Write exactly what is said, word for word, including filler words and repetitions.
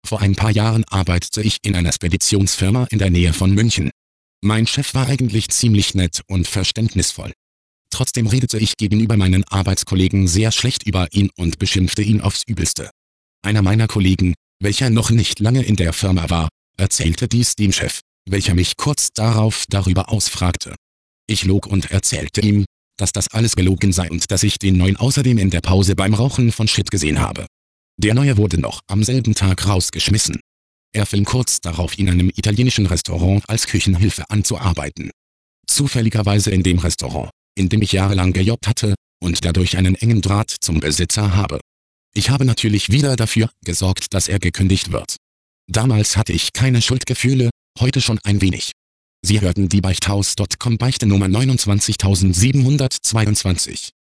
Vor ein paar Jahren arbeitete ich in einer Speditionsfirma in der Nähe von München. Mein Chef war eigentlich ziemlich nett und verständnisvoll. Trotzdem redete ich gegenüber meinen Arbeitskollegen sehr schlecht über ihn und beschimpfte ihn aufs Übelste. Einer meiner Kollegen, welcher noch nicht lange in der Firma war, erzählte dies dem Chef, welcher mich kurz darauf darüber ausfragte. Ich log und erzählte ihm, dass das alles gelogen sei und dass ich den Neuen außerdem in der Pause beim Rauchen von Shit gesehen habe. Der Neue wurde noch am selben Tag rausgeschmissen. Er fing kurz darauf in einem italienischen Restaurant als Küchenhilfe an zu arbeiten. Zufälligerweise in dem Restaurant, in dem ich jahrelang gejobbt hatte und dadurch einen engen Draht zum Besitzer habe. Ich habe natürlich wieder dafür gesorgt, dass er gekündigt wird. Damals hatte ich keine Schuldgefühle, heute schon ein wenig. Sie hörten die Beichthaus Punkt com Beichte Nummer neunundzwanzigtausendsiebenhundertzweiundzwanzig.